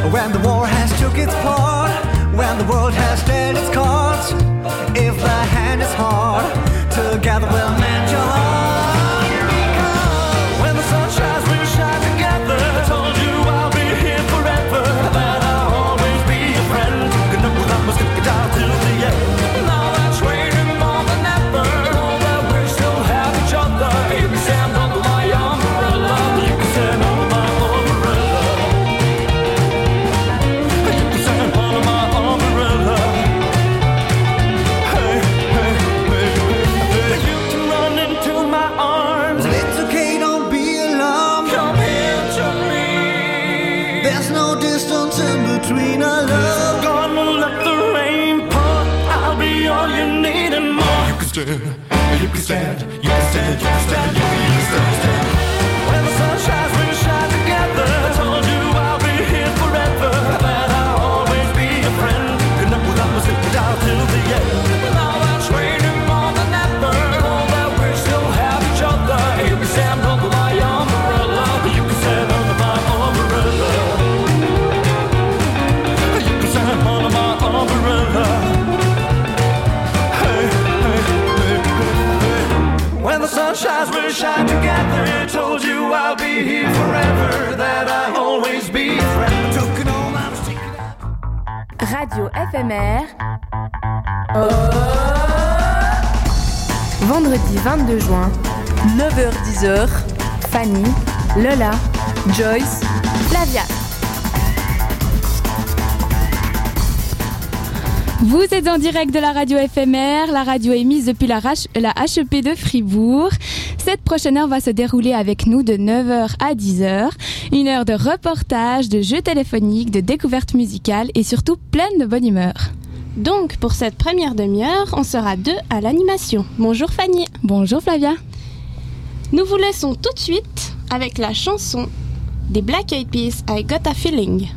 When the war has took its part, when the world has dealt its cards, if the hand is hard, together we'll mend your heart. Because when the sun shines, we'll shine together. I told you I'll be here forever, that I'll always be your friend. Good enough without my stick it out till the end. Now that's waiting more than ever, know that we still have each other. You can stand under my umbrella, you can stand under my umbrella. You can stand under my umbrella. Hey, hey, hey, hey. You can run into my arms. It's okay, don't be alarmed. Come here to me. There's no distance in between our love. Gonna let the rain pour. I'll be all you need and more. You can stand, you can stand, you can stand, you can stand, you can stand. When the sun shines, we shine together. I told you I'll be here forever, that I'll always be your friend. Good enough without my stick it out till the end. Now that's raining more than ever, know that we still have each other. You can stand under my umbrella, you can stand under my umbrella. You can stand under my umbrella. Hey, hey, hey, hey. When the sun shines, we'll shine together. I told you I'll be here forever, that I'll always be your friend. Took it all, I was taking it. Radio FMR. Vendredi 22 juin, 9h-10h. Fanny, Lola, Joyce, Flavia. Vous êtes en direct de la radio FMR, la radio émise depuis la HEP de Fribourg. Cette prochaine heure va se dérouler avec nous de 9h à 10h. Une heure de reportage, de jeux téléphoniques, de découvertes musicales et surtout pleine de bonne humeur. Donc, pour cette première demi-heure, on sera deux à l'animation. Bonjour Fanny. Bonjour Flavia. Nous vous laissons tout de suite avec la chanson des Black Eyed Peas, I Got a Feeling.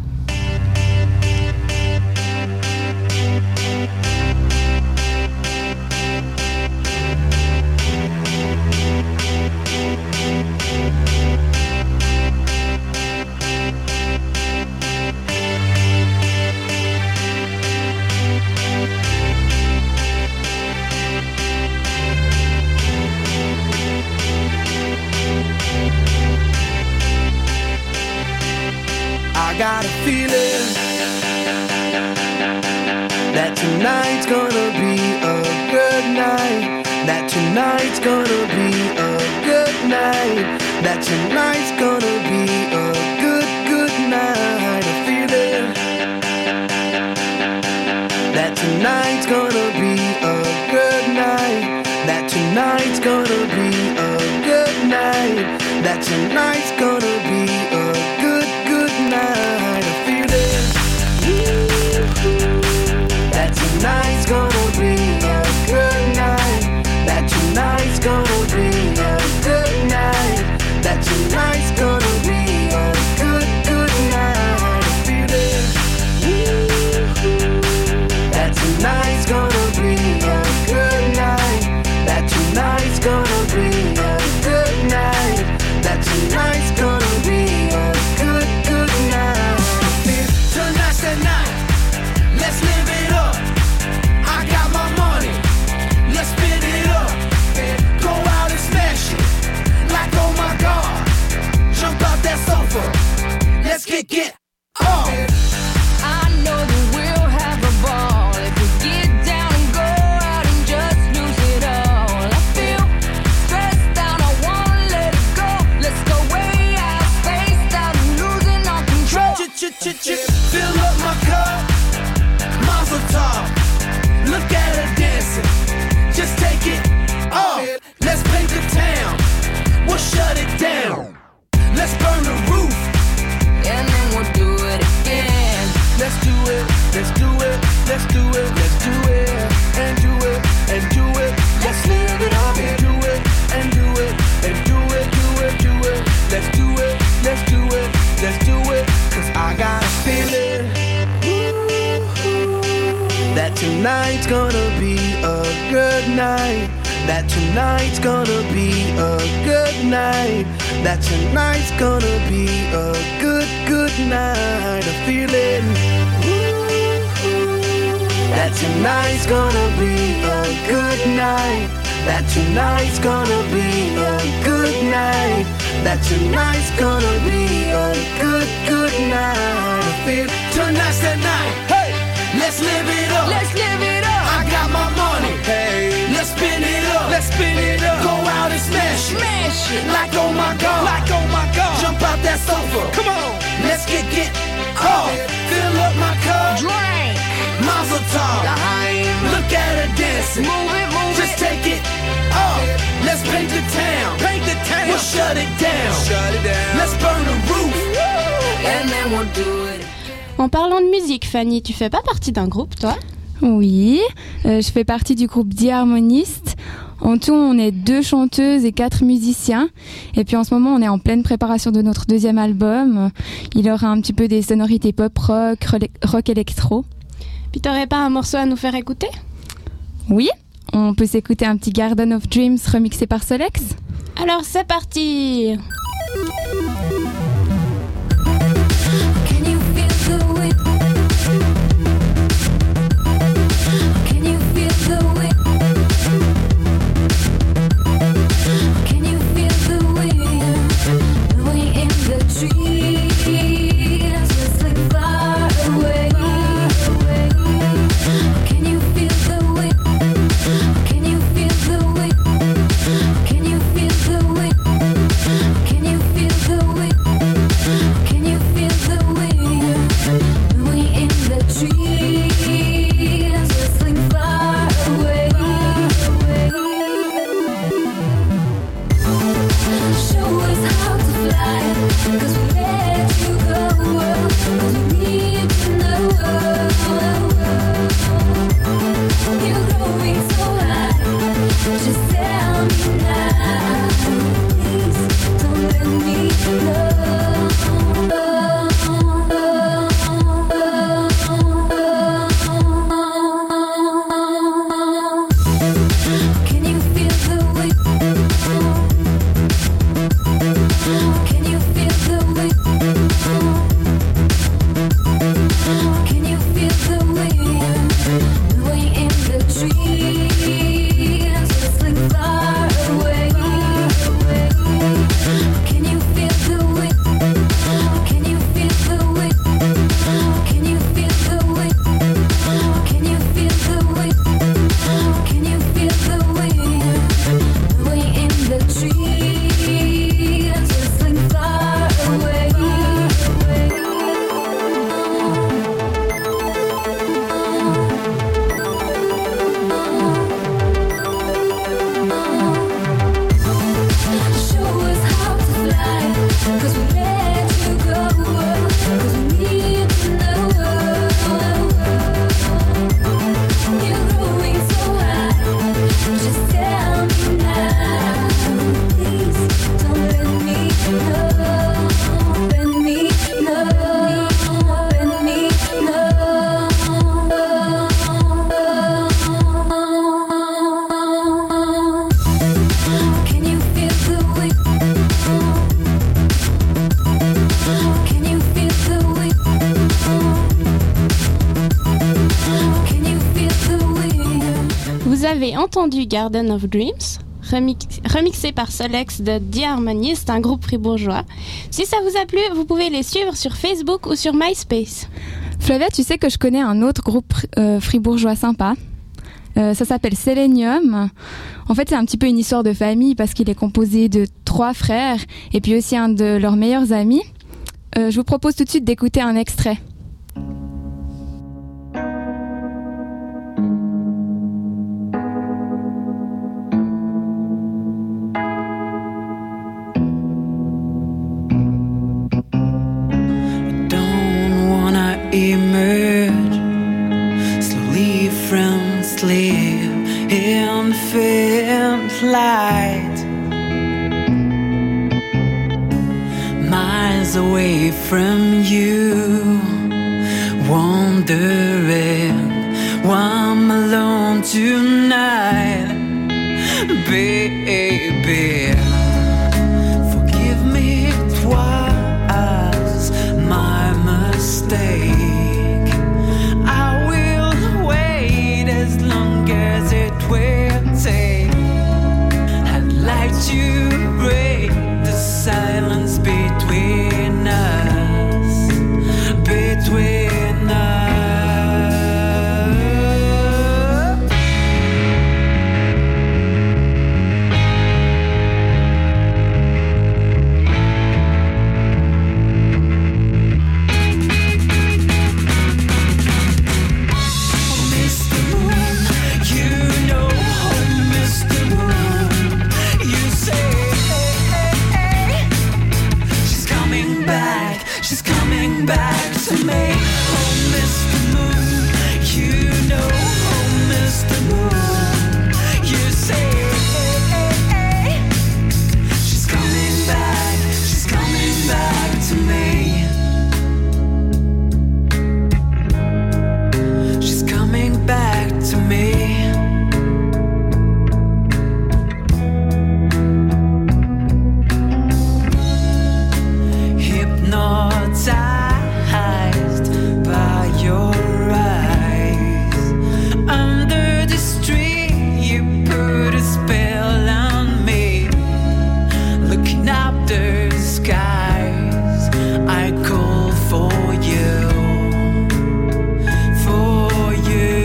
I got a feeling that tonight's gonna be a good night. That tonight's gonna be a good night. That tonight's gonna be a good night. A feeling that tonight's gonna be a good night. That tonight's gonna be a good night. That tonight's gonna be a good night. A feeling that tonight's gonna be a good night. That tonight's gonna be a good night. That tonight's gonna be a good night. A feeling that tonight's gonna be a good night. That tonight's gonna be a good night. That tonight's gonna be a good night. Tonight's the night, let's live it up. I got my money, let's spin it up. Go out and smash it, like oh my god. Jump out that sofa, let's kick it off. I know that we'll have a ball if we get down and go out and just lose it all. I feel stressed out, I wanna let it go. Let's go way out, spaced out, losing all control. Fill up my cup, Mazel tov. Look at her dancing, just take it off. Let's paint the town, we'll shut it down. Let's burn the roof, And then we'll do it again. let's do it, let's do it, let's do it, let's do it, and do it, and do it. Let's live it up and do it, and do it, and do it, do it, do it. Let's do it, let's do it, let's do it. 'Cause I got a feeling that tonight's gonna be a good night. that tonight's gonna be a good night, that tonight's gonna be a good, good night. A feeling that tonight's gonna be a good night, that tonight's gonna be a good night, that tonight's gonna be a good, good night. I feel tonight's the night. Hey, let's live it up. Let's live it up. I got my money. Hey, let's spin it up. Let's spin it up. Go out and smash it. Smash it. Like oh my god. Like oh my god. Jump out that sofa. Come on. Let's get off. Fill up my cup. Drink. Mazel tov. Look at her dancing. Move it, move Just it. take it off. Let's paint the town. Paint the town. We'll shut it down. Shut it down. Let's burn the roof. And then we'll do it. En parlant de musique, Fanny, tu fais pas partie d'un groupe, toi? Oui, je fais partie du groupe The Harmonistes. En tout, on est 2 chanteuses et 4 musiciens. Et puis en ce moment, on est en pleine préparation de notre 2e album. Il aura un petit peu des sonorités pop-rock, rock électro. Puis t'aurais pas un morceau à nous faire écouter? Oui, on peut s'écouter un petit Garden of Dreams remixé par Solex. Alors c'est parti! Can you feel the wind? Can you feel the wind? Can you feel the wind blowing in the trees, whistling far away? Can you feel the wind? Can you feel the wind? Can you feel the wind? Can you feel the wind? Can you feel the wind blowing in the trees, whistling far away? Show us how to fly, 'cause we let you go, 'cause we need to know. You're growing so high, just tell me now. Please don't let me go. Can you feel the wind? Can you feel the wind? Can you feel the wind blowing in the trees, whistling far away? Can you feel the wind? Can you feel the wind? Can you feel the wind? Can you feel the wind? Can you feel the wind blowing in the trees, whistling far away? Show us how to fly, 'cause we let you go, 'cause we need to know. You're growing so high, just tell me now. Please don't let me know. Let me know. Let me know. Can you feel the wind? Can you feel the wind? Can you feel the wind? Vous avez entendu Garden of Dreams, remixé par Solex de The Harmonistes, un groupe fribourgeois. Si ça vous a plu, vous pouvez les suivre sur Facebook ou sur MySpace. Flavia, tu sais que je connais un autre groupe fribourgeois sympa. Ça s'appelle Selenium. En fait, c'est un petit peu une histoire de famille parce qu'il est composé de 3 frères et puis aussi un de leurs meilleurs amis. Je vous propose tout de suite d'écouter un extrait. Don't wanna emerge slowly from sleep in faint light, miles away from you, wondering why I'm alone tonight. baby. Forgive me twice my mistake. I will wait as long as it will take. I'd like to break the silence between us, between us. She's coming back to me. Oh, Mr. Moon, you know, oh, Mr. Moon, you say, she's coming back to me. She's coming back to me. Hypnotized by your eyes. Under this tree, you put a spell on me. Looking up the skies, I call for you, for you.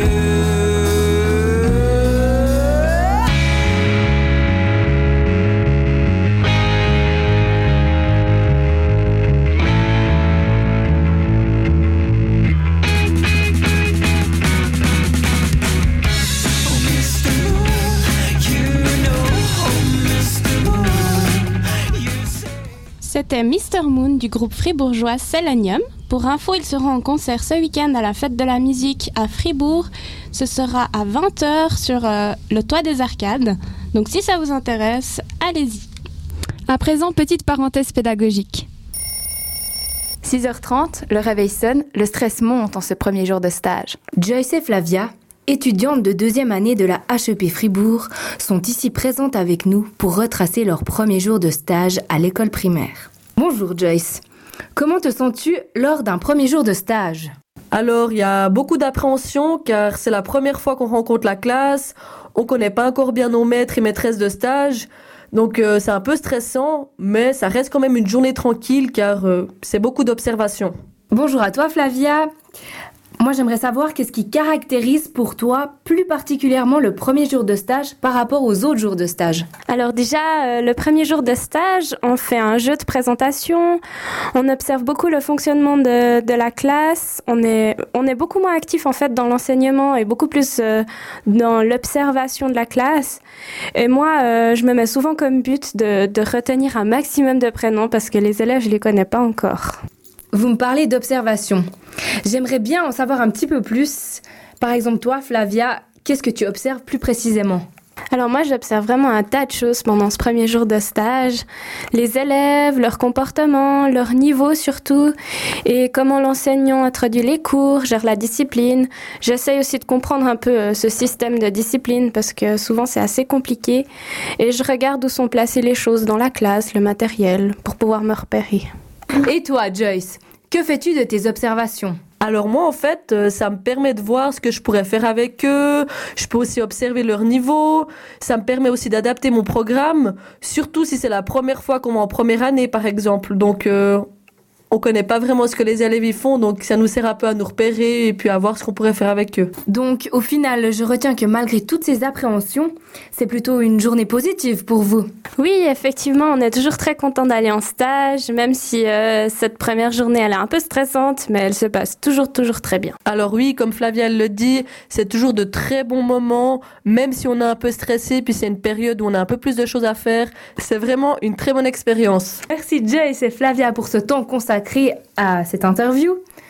C'était Mr. Moon du groupe fribourgeois Selenium. Pour info, ils seront en concert ce week-end à la Fête de la musique à Fribourg. Ce sera à 20h sur le toit des arcades. Donc si ça vous intéresse, allez-y. À présent, petite parenthèse pédagogique. 6h30, le réveil sonne, le stress monte en ce premier jour de stage. Joyce et Flavia, étudiantes de 2e année de la HEP Fribourg, sont ici présentes avec nous pour retracer leur premier jour de stage à l'école primaire. Bonjour Joyce, comment te sens-tu lors d'un premier jour de stage ? Alors, il y a beaucoup d'appréhension car c'est la première fois qu'on rencontre la classe, on connaît pas encore bien nos maîtres et maîtresses de stage, donc c'est un peu stressant, mais ça reste quand même une journée tranquille car c'est beaucoup d'observation. Bonjour à toi Flavia. Moi, j'aimerais savoir qu'est-ce qui caractérise pour toi plus particulièrement le premier jour de stage par rapport aux autres jours de stage. Alors déjà, le premier jour de stage, on fait un jeu de présentation, on observe beaucoup le fonctionnement de la classe, on est beaucoup moins actif en fait dans l'enseignement et beaucoup plus dans l'observation de la classe. Et moi, je me mets souvent comme but de retenir un maximum de prénoms parce que les élèves, je les connais pas encore. Vous me parlez d'observation. J'aimerais bien en savoir un petit peu plus. Par exemple, toi, Flavia, qu'est-ce que tu observes plus précisément ? Alors moi, j'observe vraiment un tas de choses pendant ce premier jour de stage. Les élèves, leur comportement, leur niveau surtout, et comment l'enseignant introduit les cours, gère la discipline. J'essaye aussi de comprendre un peu ce système de discipline parce que souvent c'est assez compliqué. Et je regarde où sont placées les choses dans la classe, le matériel, pour pouvoir me repérer. Et toi, Joyce, que fais-tu de tes observations ? Alors moi, en fait, ça me permet de voir ce que je pourrais faire avec eux. Je peux aussi observer leur niveau. Ça me permet aussi d'adapter mon programme, surtout si c'est la première fois qu'on est en première année, par exemple. Donc, on connaît pas vraiment ce que les élèves y font, donc ça nous sert un peu à nous repérer et puis à voir ce qu'on pourrait faire avec eux. Donc, au final, je retiens que malgré toutes ces appréhensions, c'est plutôt une journée positive pour vous. Oui, effectivement, on est toujours très content d'aller en stage, même si cette première journée, elle est un peu stressante, mais elle se passe toujours très bien. Alors oui, comme Flavia le dit, c'est toujours de très bons moments, même si on est un peu stressé, puis c'est une période où on a un peu plus de choses à faire. C'est vraiment une très bonne expérience. Merci Joyce et Flavia pour ce temps consacré à cette interview.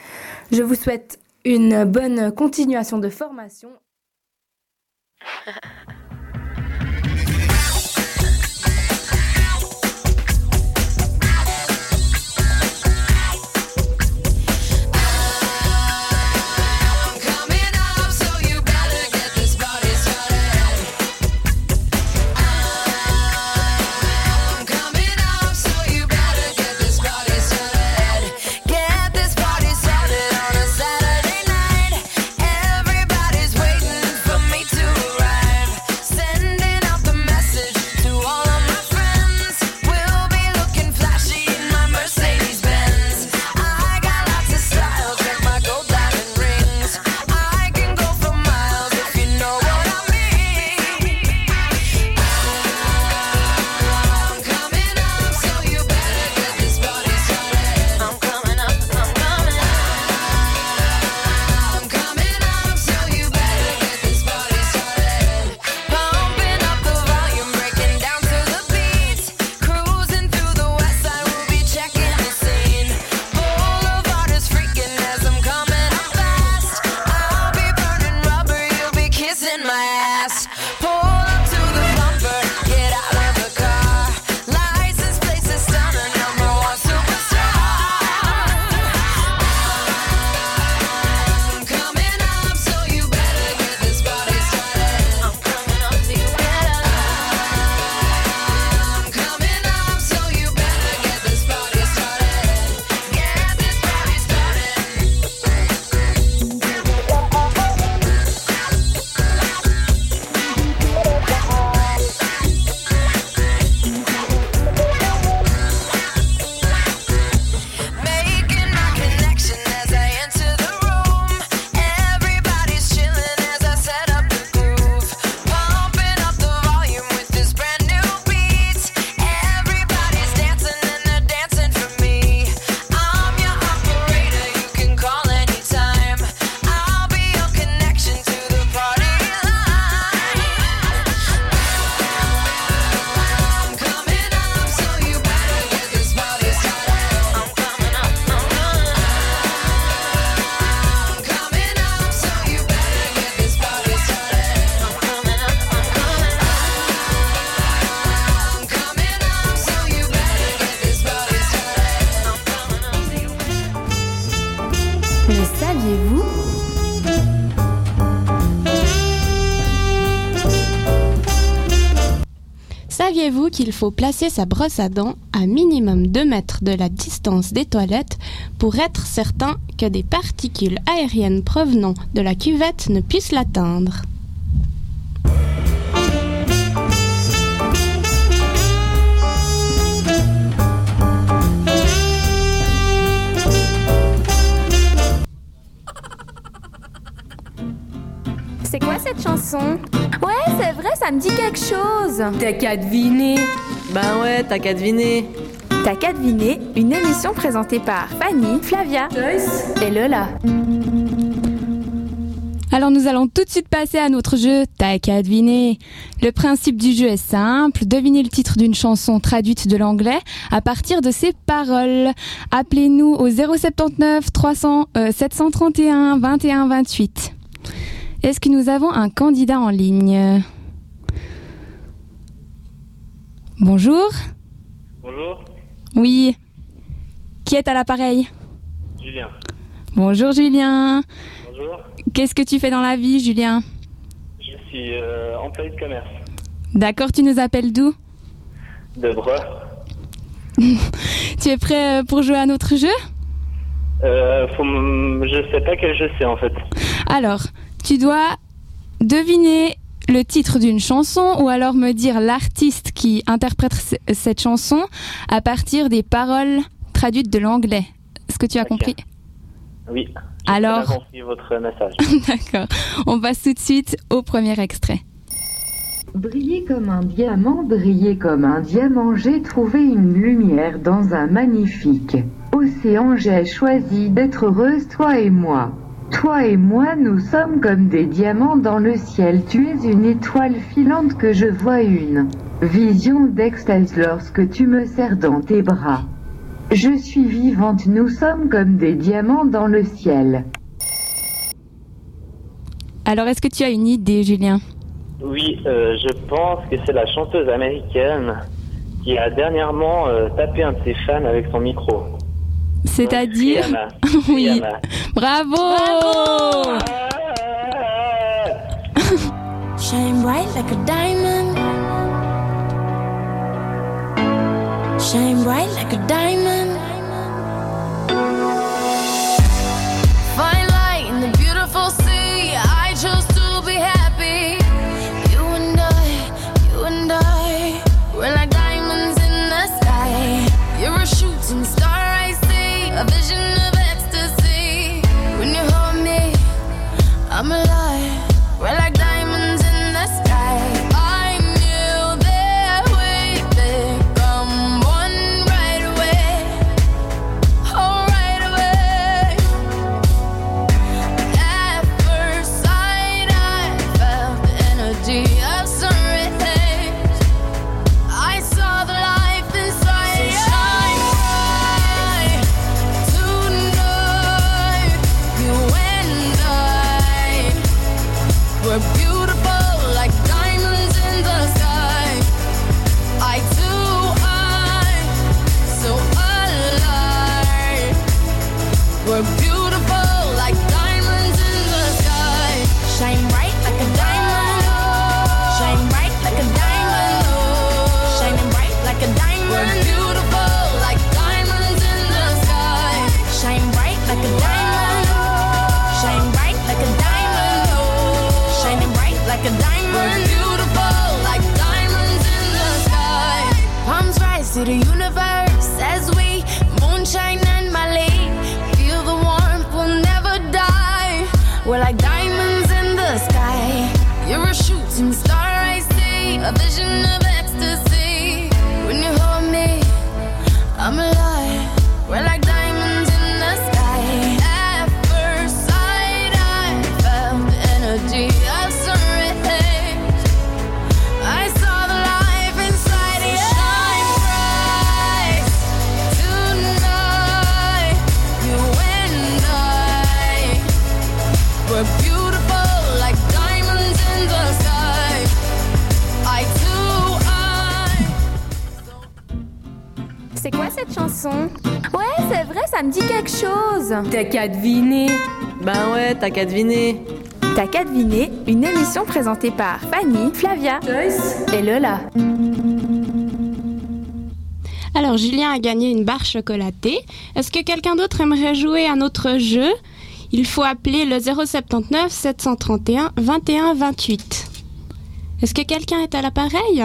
Je vous souhaite une bonne continuation de formation. Mais saviez-vous? Saviez-vous qu'il faut placer sa brosse à dents à minimum 2 mètres de la distance des toilettes pour être certain que des particules aériennes provenant de la cuvette ne puissent l'atteindre? C'est quoi cette chanson? Ouais, c'est vrai, ça me dit quelque chose. T'as qu'à deviner. Ben ouais, t'as qu'à deviner. T'as qu'à deviner, une émission présentée par Fanny, Flavia, Joyce et Lola. Alors nous allons tout de suite passer à notre jeu T'as qu'à deviner. Le principe du jeu est simple, devinez le titre d'une chanson traduite de l'anglais à partir de ses paroles. Appelez-nous au 079 731 21 28. Est-ce que nous avons un candidat en ligne? Bonjour. Bonjour, Oui. Qui est à l'appareil? Julien. Bonjour Julien. Bonjour, Qu'est-ce que tu fais dans la vie, Julien? je suis employé de commerce D'accord, tu nous appelles d'où? de Breu. Tu es prêt pour jouer à notre jeu? Je sais pas quel jeu c'est en fait. Alors, tu dois deviner le titre d'une chanson ou alors me dire l'artiste qui interprète cette chanson à partir des paroles traduites de l'anglais. Est-ce que tu as Ok. compris? Oui. Alors- J'ai compris votre message. D'accord. On passe tout de suite au premier extrait. Briller comme un diamant, briller comme un diamant, j'ai trouvé une lumière dans un magnifique océan, j'ai choisi d'être heureuse, toi et moi. Toi et moi, nous sommes comme des diamants dans le ciel, tu es une étoile filante que je vois, une vision d'extase lorsque tu me serres dans tes bras. Je suis vivante, nous sommes comme des diamants dans le ciel. Alors, est-ce que tu as une idée, Julien? Oui, je pense que c'est la chanteuse américaine qui a dernièrement tapé un de ses fans avec son micro. C'est-à-dire... Rihanna. Oui. Rihanna. Bravo! Ah. Shine bright like a diamond. Shine bright like a diamond. Fine light in the beautiful sea. I chose to be happy. You and I, we're like diamonds in the sky. You're a shooting star, I see, a vision of ecstasy. When you hold me, I'm alive. We're like diamonds in the sky. I knew that we'd become one right away. Oh, right away. At first sight, I felt the energy of sun rays. I saw the life inside you. Shine bright tonight. You and I, we're beautiful like diamonds in the sky. I so alive. We're beautiful like diamonds in the sky. Shine bright like a diamond. Shine bright like a diamond. Shining bright like a diamond. We're beautiful like diamonds in the sky. Shine bright like a diamond. Shine bright like a diamond. Shining bright like a diamond. We're beautiful like diamonds in the sky. Palms rise to the universe as we moonshine and Malay. Feel the warmth, we'll never die. We're like diamonds in the sky. You're a shooting star, I see, a vision of ecstasy. When you hold me, I'm alive. We're like diamonds in the sky. At first sight, I felt the energy of sun rays. I saw the life inside you. Shine bright tonight. You and I, we're ça me dit quelque chose. T'as qu'à deviner. Ben ouais, t'as qu'à deviner. T'as qu'à deviner, une émission présentée par Fanny, Flavia, Joyce et Lola. Alors, Julien a gagné une barre chocolatée. Est-ce que quelqu'un d'autre aimerait jouer à notre jeu? Il faut appeler le 079 731 21 28. Est-ce que quelqu'un est à l'appareil?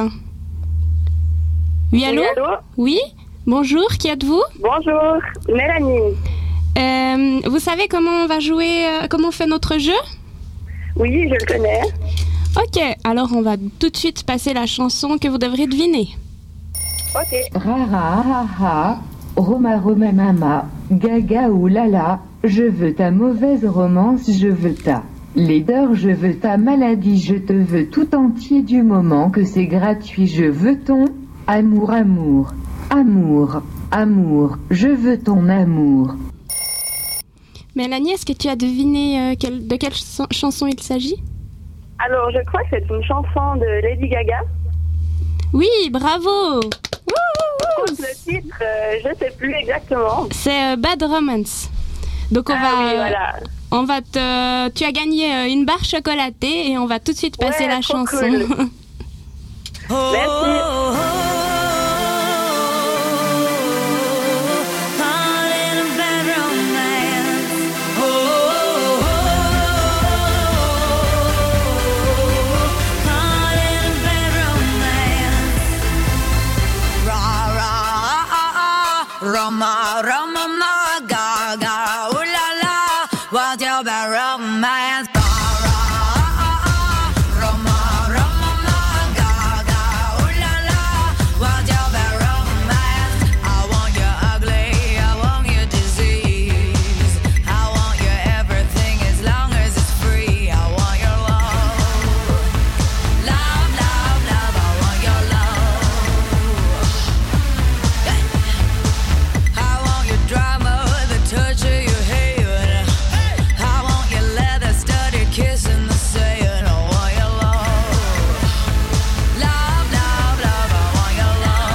Oui, allô? Oui, allô? Oui? Bonjour, qui êtes-vous? Bonjour, Mélanie. Vous savez comment on va jouer, comment on fait notre jeu? Oui, je le connais. Ok, alors on va tout de suite passer la chanson que vous devrez deviner. Ok. Rara, ha, ha, Roma, Roma, mama, gaga ou lala, je veux ta mauvaise romance, je veux ta laideur, je veux ta maladie, je te veux tout entier du moment que c'est gratuit, je veux ton amour, amour, amour, amour, je veux ton amour. Mélanie, est-ce que tu as deviné de quelle chanson il s'agit? Alors, je crois que c'est une chanson de Lady Gaga. Oui, bravo! Le titre, je sais plus exactement. C'est Bad Romance. Donc on va, oui, voilà. on va tu as gagné une barre chocolatée et on va tout de suite passer la trop chanson. cool. Merci. Roma, Roma, ma, gaga, ooh la la, what's your bad romance? Roma, Roma, ma, gaga, ooh la la, what's your bad romance? I want you ugly, I want you disease, I want you everything as long as it's free. I want your love, love, love, love. I want your love. I want your drama, the touch of your hair. I want your leather studded kiss in the sand. I want your love, love, love, love. I want your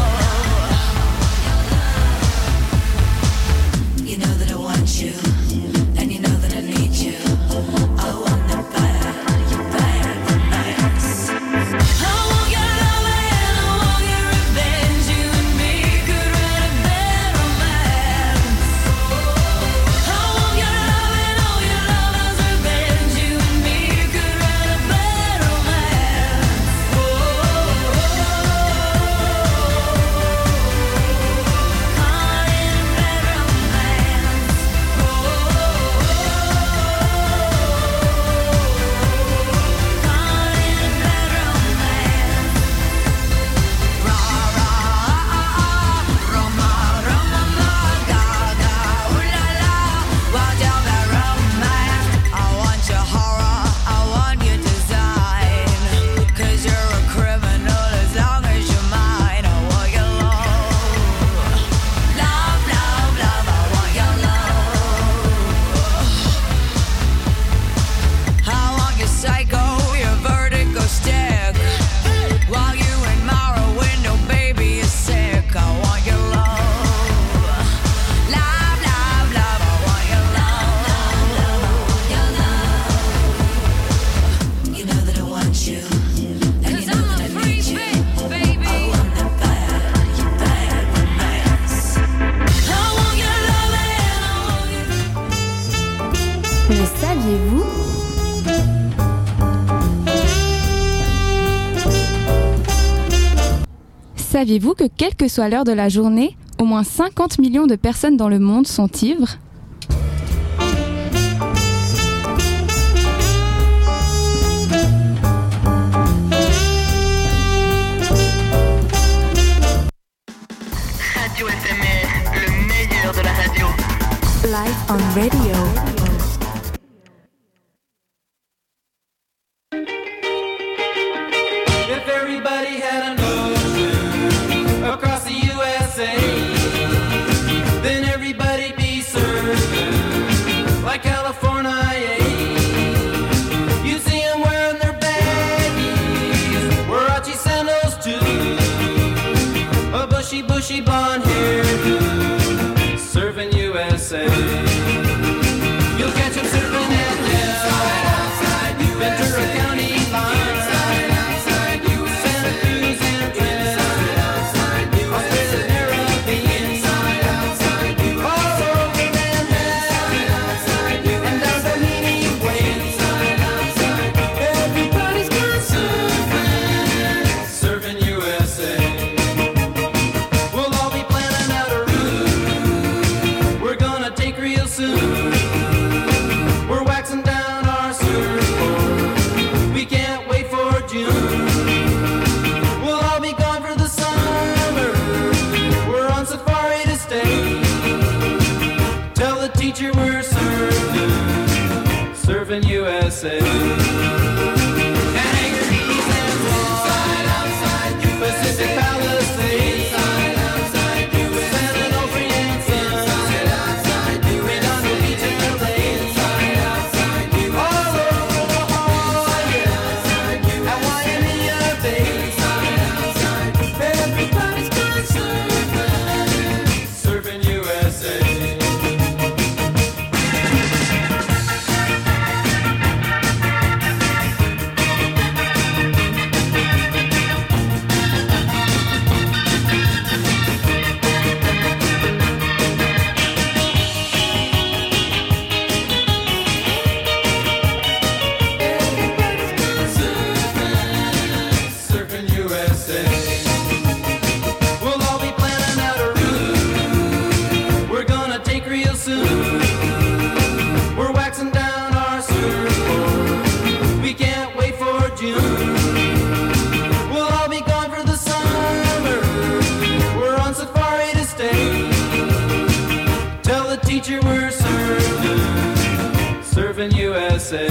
love. You know that I want you, and you know that I need you. I want the bad, your bad romance. I want your love and I want your revenge. You and me could write a bad romance. I want your love and all your lovers' revenge. You and me could write a bad romance. Caught in a bad romance. Caught in a bad romance. Ra ra Roma, Roma, ma, gaga, ooh la la, what's your bad romance? I want your horror, I want your design, 'cause you're a criminal as long as you're mine. I want your love, love, love, love. I want your love. I want your psycho, your vertigo stick, while you admire a window, baby, you're sick. I want your love, love, love, love. I want your love, your love. You know that I want you, and you know that I need you. Baby. I want the bad, your bad romance. I want your love and I want your. Le saviez-vous? Saviez-vous que quelle que soit l'heure de la journée, au moins 50 millions de personnes dans le monde sont ivres? Radio FMR, le meilleur de la radio. Live on radio. If everybody had an ocean across the USA, then everybody'd be surfing like California. You see them wearing their baggies, Warachi sandals too, a bushy blonde hairdo, surfing USA. USA. You'll catch them surfing at the Ventura County line. Santa Cruz and Trent, Australia, Caribbean, all over Manhattan, and down Doheny Way. Everybody's gone surfing, surfing USA. We'll all be planning out a route we're gonna take real soon. We're waxing down our surfboard, we can't wait for June. We'll all be gone for the summer, we're on safari to stay. Tell the teacher we're surfing, surfing USA. Anchorage and Guam, Pacific Palisades, San Onofre and Sun, Redondo Beach and LA, all over La Jolla, at Waimea Bay. Everybody's gone surfing, surfing USA. Surfing USA. We'll all be planning out a route we're gonna take real soon. We're waxing down our surfboard, we can't wait for June. We'll all be gone for the summer, we're on safari to stay. Tell the teacher we're surfing, surfing USA.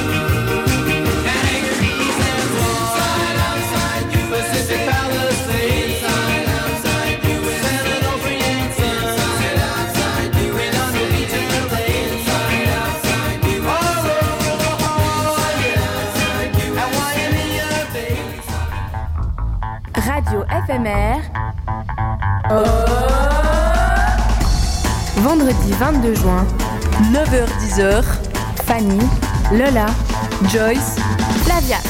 Anchorage and Guam, Pacific Palisades, San Onofre and Sun, Redondo Beach and LA, all over La Jolla, at Waimea Bay. Radio FMR. Vendredi 22 juin, 9h-10h, Fanny, Lola, Joyce, Flavia.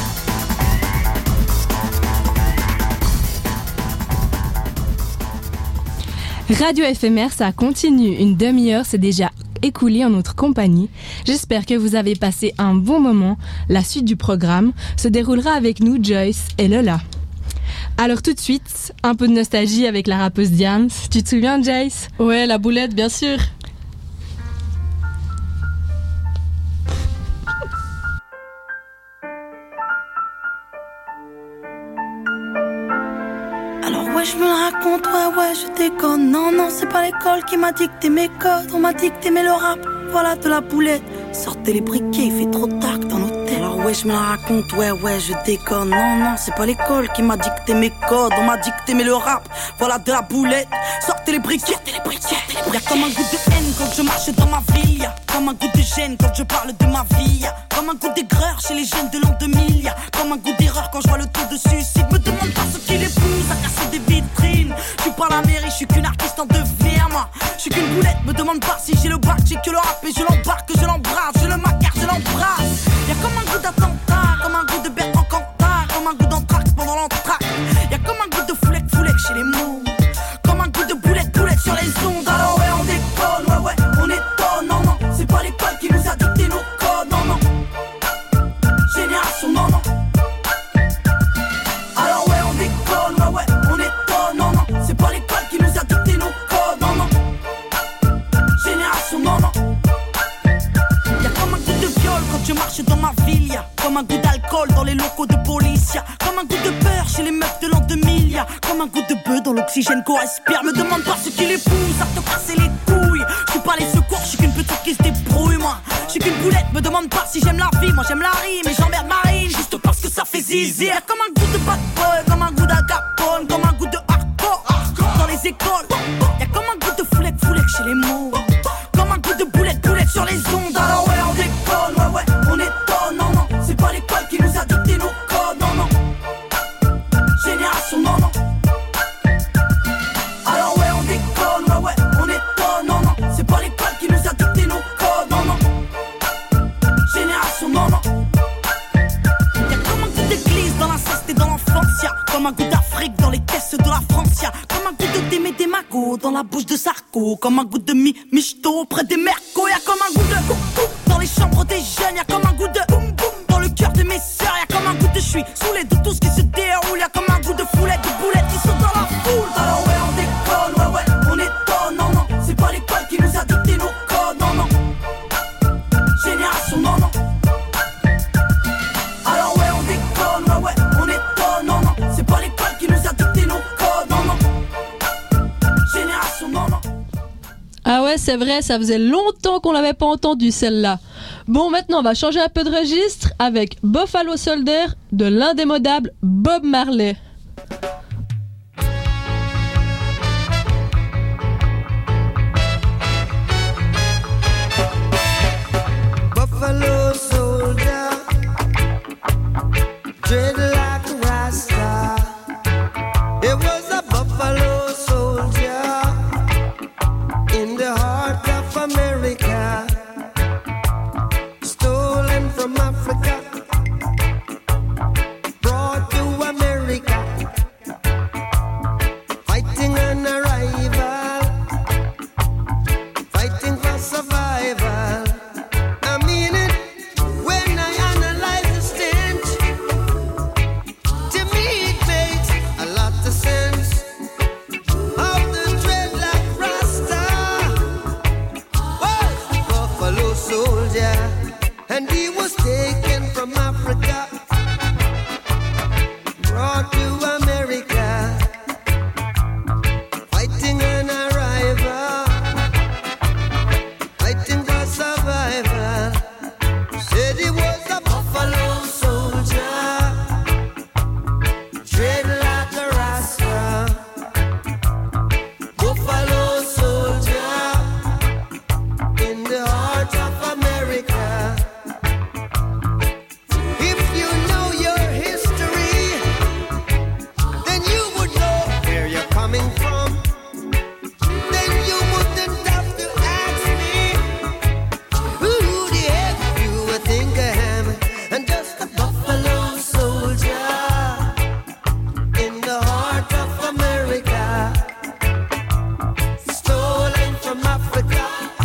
Radio FMR, ça continue. Une demi-heure s'est déjà écoulée en notre compagnie. J'espère que vous avez passé un bon moment. La suite du programme se déroulera avec nous, Joyce et Lola. Alors tout de suite, un peu de nostalgie avec la rappeuse Diams. Tu te souviens, Joyce? Ouais, la boulette, bien sûr. Alors ouais, je me le raconte, ouais, je déconne. Non, c'est pas l'école qui m'a dicté mes codes. On m'a dicté mais le rap, voilà de la boulette. Sortez les briquets, il fait trop tard dans nos têtes. Alors ouais, je me la raconte, ouais, je déconne. Non, c'est pas l'école qui m'a dicté mes codes. On m'a dicté mais le rap, voilà de la boulette. Sortez les briquets, Y'a comme un goût de haine quand je marche dans ma ville. Y'a comme un goût de gêne quand je parle de ma vie. Y'a comme un goût d'aigreur chez les jeunes de l'an 2000. Y'a comme un goût d'erreur quand je vois le taux de suicide. Me demande pas ce qui les pousse à casser des vitrines. Je suis pas la mairie, je suis qu'une artiste en devenir, moi. Je suis qu'une boulette, me demande pas si j'ai le bac. J'ai que le rap et je l'embarque, je l'embrasse. Je le macar, je l'embrasse. Y'a comme un goût d'attentat, comme un goût de Bertrand Cantat, comme un goût d'entraque pendant l'entraque. Y'a comme un goût de foulec chez les mots. Comme un goût de boulette sur les ondes. Alors ouais, on déconne, ouais, on étonne. Non, c'est pas l'école qui nous a dicté nos codes. Non, génération, non. Alors ouais, on déconne, ouais, on étonne. Non, c'est pas l'école qui nous a dicté nos codes. Non, génération, non. Y'a comme un goût de viol quand je marche dans ma ville. Y'a comme un goût d'alcool dans les locaux de police. Y'a comme un goût de peur chez les meufs de l'an 2000. Y'a comme un goût de bœuf dans l'oxygène qu'on respire. Me demande pas ce qui les pousse à te casser les couilles. Je suis pas les secours, je suis qu'une petite qui se débrouille, moi. Je suis qu'une boulette, me demande pas si j'aime la vie. Moi j'aime la rime et j'emmerde Marine juste parce que ça fait zizi. Y'a comme un goût de bad boy, comme un goût d'Al Capone, comme un goût de hardcore dans les écoles. Y'a comme un goût de foulec chez les mots. Comme un goût de boulette sur les ondes. Alors ouais, on déconne, ouais, on étonne. Non, c'est pas l'école qui nous a dicté nos codes. Non, génération, non. Alors ouais, on déconne, ouais, on étonne. Non, c'est pas l'école un goût d'Afrique dans les caisses de la Francia. Comme un goût de Démé Démago dans la bouche de Sarko. Comme un goût de Michto près des Mercos. Y'a comme un goût de coucou dans les chambres des jeunes. Y'a comme un goût de boum boum dans le cœur de mes sœurs. Y'a comme un goût de j'suis saoulé de tout ce qui se déroule. Y'a comme un goût de foulette, de boulettes qui sont dans la foule. Alors ouais on déconne, ouais ouais on étonne. Non non, c'est pas l'école qui nous a dicté nos codes. Non non, génération non non. Alors ouais on déconne, ouais ouais on étonne. Non non, c'est pas l'école qui nous a dicté nos codes. Non non, génération non non. Ah ouais, c'est vrai, ça faisait longtemps qu'on l'avait pas entendu celle-là. Bon, maintenant on va changer un peu de registre avec Buffalo Soldier de l'indémodable Bob Marley. Buffalo soldier, dread like a rasta. It was a buffalo soldier in the heart of America, stolen from Africa, brought to America, fighting an arrival, fighting for survival. I mean it when I analyze the stench. To me it makes a lot of sense. Of the dreadlock Rasta was a buffalo soldier, and he was taken from Africa, brought to America, fighting an arrival, fighting for survival. Said he was a buffalo soldier, dread like a rasta. Buffalo soldier in the heart of America. If you know your history, then you would know where you're coming from. Then you wouldn't have to ask me who the heck you would think I am. And just a buffalo soldier in the heart of America, stolen from Africa,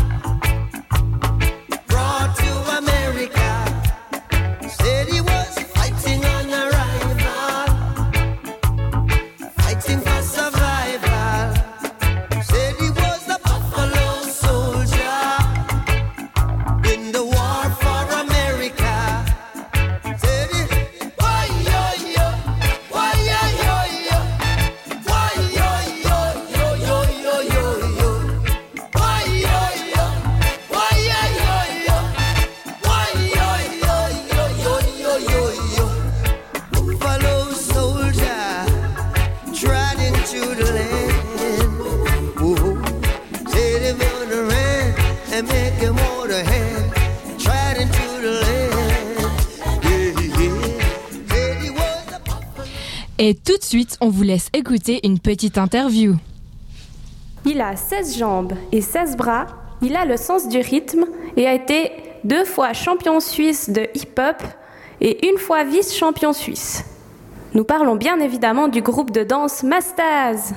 brought to America. Said he was fighting on arrival, fighting for survival. Said he was a buffalo soldier in the war for America. Said he, why yo yo, why yo yo yo, why yo yo yo yo yo yo yo, why yo yo, why yo yo yo, why yo yo yo yo yo yo. Buffalo soldier trod into the land. Whoa. Said he gonna run and make him want a hand. Trod into the land. Yeah, yeah. Said he was a buffalo. Et tout de suite, on vous laisse écouter une petite interview. Il a 16 jambes et 16 bras, il a le sens du rythme et a été 2 fois champion suisse de hip-hop et 1 fois vice-champion suisse. Nous parlons bien évidemment du groupe de danse Mastaz.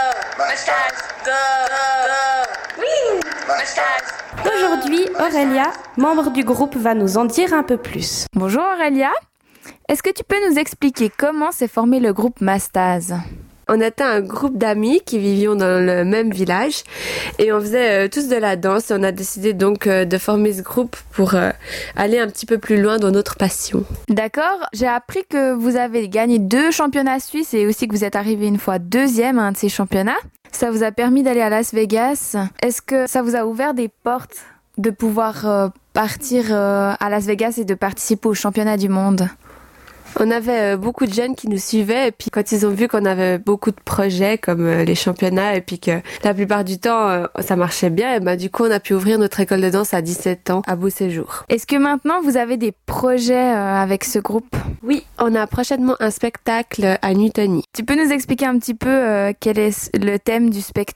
Aujourd'hui, Aurélia, membre du groupe, va nous en dire un peu plus. Bonjour Aurélia, est-ce que tu peux nous expliquer comment s'est formé le groupe Mastaz ? On était un groupe d'amis qui vivions dans le même village et on faisait tous de la danse et on a décidé donc de former ce groupe pour aller un petit peu plus loin dans notre passion. D'accord, j'ai appris que vous avez gagné 2 championnats suisses et aussi que vous êtes arrivé une fois 2e à un de ces championnats. Ça vous a permis d'aller à Las Vegas. Est-ce que ça vous a ouvert des portes de pouvoir partir à Las Vegas et de participer au championnat du monde ? On avait beaucoup de jeunes qui nous suivaient et puis quand ils ont vu qu'on avait beaucoup de projets comme les championnats et puis que la plupart du temps ça marchait bien, et ben du coup on a pu ouvrir notre école de danse à 17 ans à Beauséjour. Est-ce que maintenant vous avez des projets avec ce groupe ? Oui, on a prochainement un spectacle à Newtony. Tu peux nous expliquer un petit peu quel est le thème du spectacle ?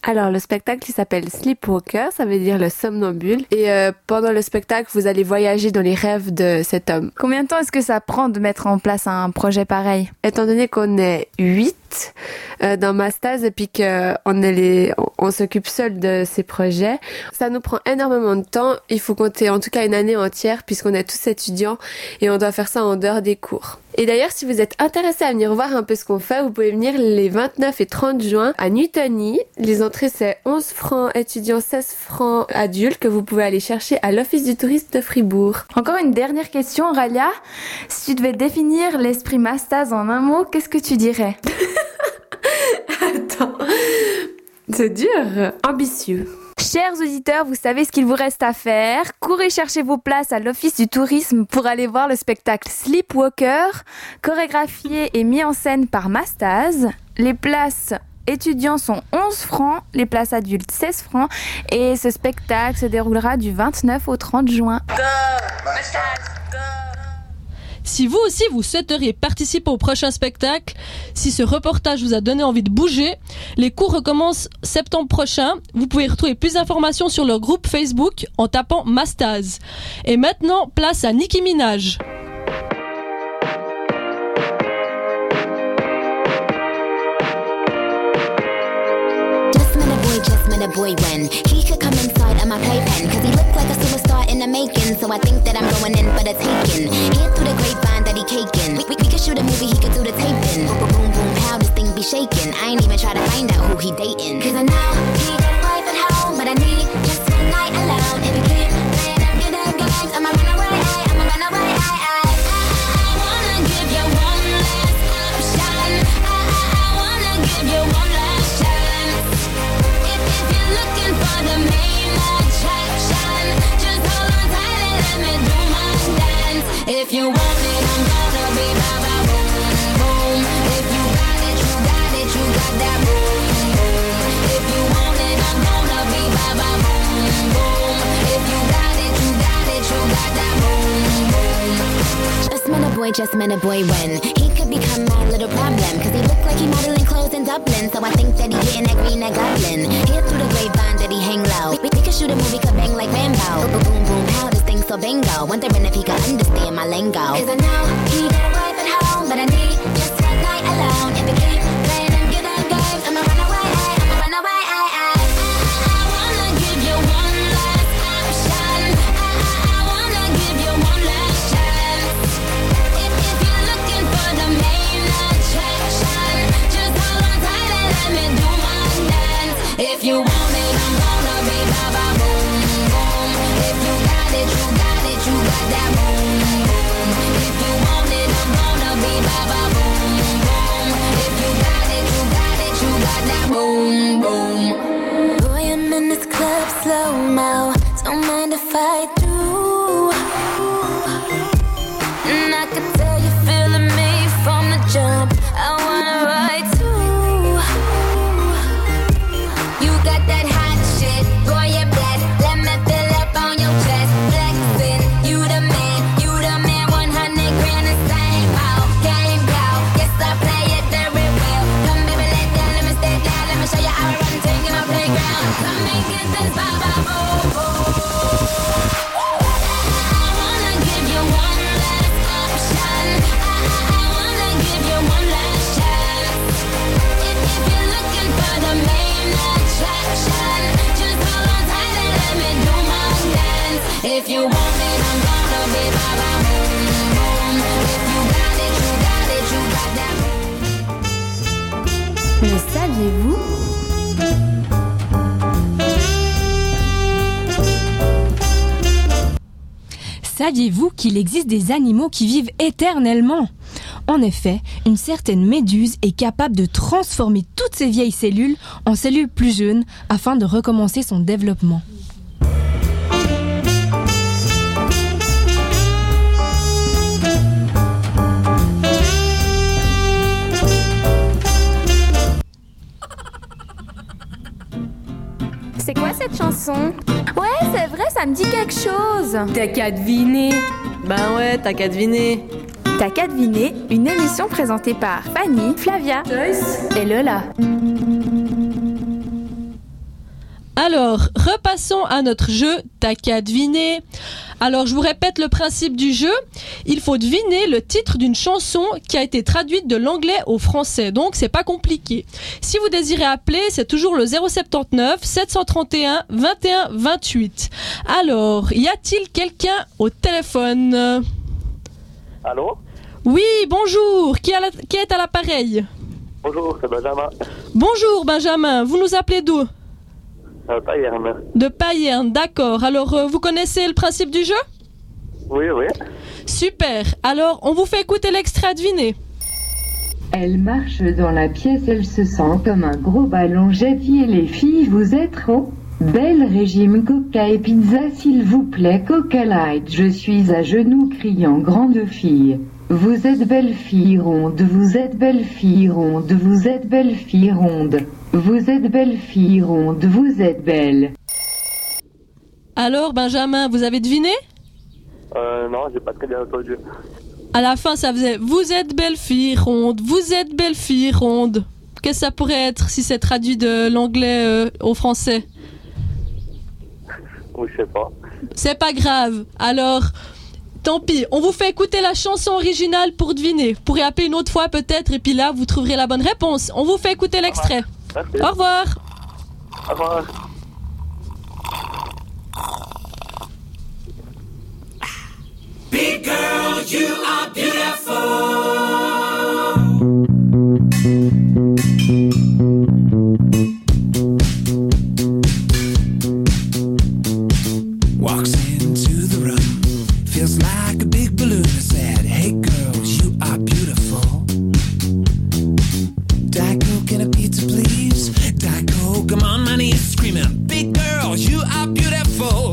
Alors, le spectacle, il s'appelle Sleepwalker, ça veut dire le somnambule. Et pendant le spectacle, vous allez voyager dans les rêves de cet homme. Combien de temps est-ce que ça prend de mettre en place un projet pareil? Étant donné qu'on est 8 dans Mastaz et puis on s'occupe seul de ces projets, ça nous prend énormément de temps. Il faut compter en tout cas une année entière puisqu'on est tous étudiants et on doit faire ça en dehors des cours. Et d'ailleurs, si vous êtes intéressé à venir voir un peu ce qu'on fait, vous pouvez venir les 29 et 30 juin à Newtony. Les entrées, c'est 11 francs étudiants, 16 francs adultes que vous pouvez aller chercher à l'Office du tourisme de Fribourg. Encore une dernière question, Ralia. Si tu devais définir l'esprit Mastaz en un mot, qu'est-ce que tu dirais? Attends, c'est dur. Ambitieux. Chers auditeurs, vous savez ce qu'il vous reste à faire. Courez chercher vos places à l'Office du tourisme pour aller voir le spectacle Sleepwalker, chorégraphié et mis en scène par Mastaz. Les places étudiants sont 11 francs, les places adultes 16 francs et ce spectacle se déroulera du 29 au 30 juin. Si vous aussi vous souhaiteriez participer au prochain spectacle, si ce reportage vous a donné envie de bouger, les cours recommencent septembre prochain. Vous pouvez retrouver plus d'informations sur leur groupe Facebook en tapant Mastaz. Et maintenant, place à Nicki Minaj. Just met a boy when he could come inside of my playpen, cause he looked like a superstar in the making. So I think that I'm going in for the taking. Hear through the grapevine that he caking. We could shoot a movie, he could do the taping. Boom, boom, boom, how this thing be shaking. I ain't even try to find out who he dating, cause I know he got a wife at home, but I need just one night alone. If you keep playing them good games, I'ma run away, I'ma run away, I wanna give you one last option. I wanna give you one last chance. If you're looking for the main attraction, just hold on tight and let me do my dance. If you want it, I'm gonna be ba-ba boom, boom. If you got it, you got it, you got that boom, boom. If you want it, I'm gonna be ba-ba boom, boom. If you got it, you got it, you got that boom, boom. Just met a boy when he could become my little problem, cause he looked like he modeling clothes in Dublin. So I think that he getting that green, that goblin. Hear through the grapevine that he hang low. We could shoot a movie, could bang like Rambo. Boom, boom, boom, how this thing so bingo. Wondering if he could understand my lingo, cause I know he got a wife at home, but I need just one night alone. If he keep playing them good games, I'ma run away, I'ma run away, I wanna give you one last option. I wanna give you one last chance. If you're looking for the main attraction, just hold on tight and let me do my dance. If you want it, I'm gonna be ba-ba boom, boom. If you got it, you got it, you got that boom, boom. If you want it, I'm gonna be ba-ba boom, boom. If you got it, you got it, you got that boom, boom. Boy, I'm in this club slow-mo, don't mind if I do. And I could tell you feeling me from the jump. I wanna ride too. You got that hot shit, boy, you're blessed. Let me fill up on your chest, flexing. You the man, 100 grand a same old game, go. Yes, I play it very well. Come baby, let down, let me stay down. Let me show you how I run, take in my playground. Come and get this ba-ba boom, boom. I wanna give you one last option. I wanna give you one last chance. If you're looking for the main attraction, just hold on tight and let me do my dance. If you want it, I'm gonna be ba-ba boom, boom. If you got it, you got it, you got that boom. Le saviez-vous? Saviez-vous qu'il existe des animaux qui vivent éternellement ? En effet, une certaine méduse est capable de transformer toutes ses vieilles cellules en cellules plus jeunes afin de recommencer son développement. C'est quoi cette chanson? Ouais, c'est vrai, ça me dit quelque chose. T'as qu'à deviner. Ben ouais, t'as qu'à deviner. T'as qu'à deviner, une émission présentée par Fanny, Flavia, Joyce et Lola. Alors, repassons à notre jeu T'as qu'à deviner. Alors, je vous répète le principe du jeu. Il faut deviner le titre d'une chanson qui a été traduite de l'anglais au français. Donc, c'est pas compliqué. Si vous désirez appeler, c'est toujours le 079 731 21 28. Alors, y a-t-il quelqu'un au téléphone? Allô? Oui, bonjour. Qui est à l'appareil? Bonjour, c'est Benjamin. Bonjour, Benjamin. Vous nous appelez d'où? Payerne. De Payerne, d'accord. Alors, vous connaissez le principe du jeu? Oui. Super. Alors, on vous fait écouter l'extrait à deviner. Elle marche dans la pièce, elle se sent comme un gros ballon. Jetty et les filles, vous êtes trop belle. Régime Coca et pizza, s'il vous plaît. Coca Light, je suis à genoux criant grande fille. Vous êtes belle fille ronde, vous êtes belle fille ronde, vous êtes belle fille ronde. Vous êtes belle fille ronde, vous êtes belle. Alors, Benjamin, vous avez deviné? Non, j'ai pas très bien entendu. À la fin, ça faisait « Vous êtes belle fille ronde, vous êtes belle fille ronde ». Qu'est-ce que ça pourrait être si c'est traduit de l'anglais au français? Oui, je sais pas. C'est pas grave. Alors, tant pis. On vous fait écouter la chanson originale pour deviner. Vous pourrez appeler une autre fois peut-être et puis là, vous trouverez la bonne réponse. On vous fait écouter l'extrait. Merci. Au revoir. Au revoir. Big girl, you are beautiful. Walks into the room, feels like a big balloon. I said, hey girls, you are beautiful. Diet Coke and a pizza, please. Diet Coke, I'm on my knees screaming, big girls, you are beautiful.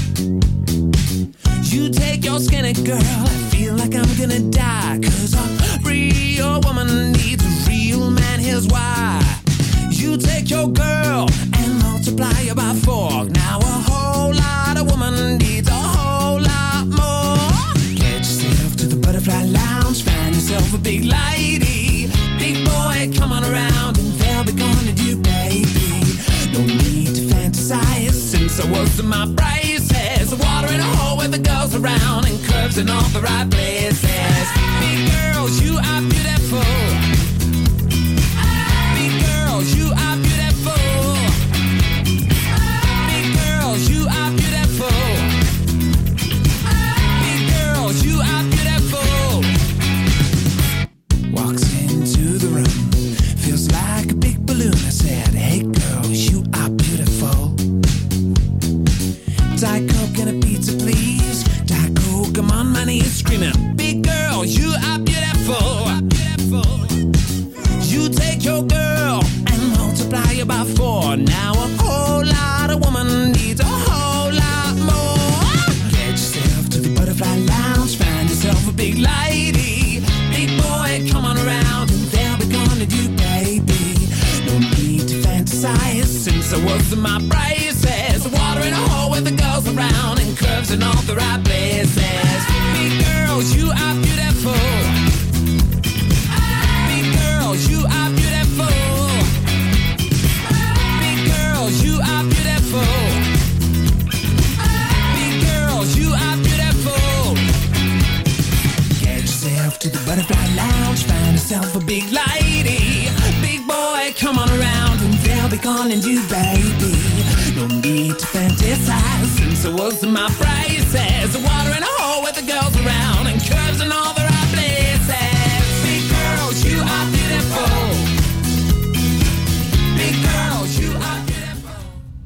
You take your skinny girl, I feel like I'm gonna die. Cause a real woman needs a real man, here's why. You take your girl and multiply her by 4. Now a whole lot of woman needs a whole lot more. Get yourself to the butterfly lounge, find yourself a big lady. Big boy, come on around and they'll be gonna do, baby. No need to fantasize since I was in my braces. Water in a hole with the girls around and curves in all the right places. Big girls, you are beautiful. Big girls, you are beautiful. Big girls, you are beautiful. Big girls, you are beautiful. Walks into the room, feels like a big balloon. I said, hey girls, you are beautiful. Diet Coke and a pizza, please. Diet Coke, I'm on my knees screaming, big girl, you are beautiful. You take your girl and multiply her by 4. Now a whole lot of woman needs a whole lot more. Get yourself to the butterfly lounge, find yourself a big lady. Big boy, come on around and they'll be gonna do, baby. No need to fantasize since I was in my braces. Water in a hole with the girls around and curves in all the right places. Big girls, you are beautiful. Big girls, you are beautiful. Big girls, you are beautiful. Big girls, you are beautiful. Get yourself to the butterfly lounge, find yourself a big lady. Big boy, come on around and they'll be calling you, baby. No need to fantasize since I was in my braces. Water in a hole with the girls around and curves in all the right places. Big girls, you are beautiful. Big girls, you are beautiful.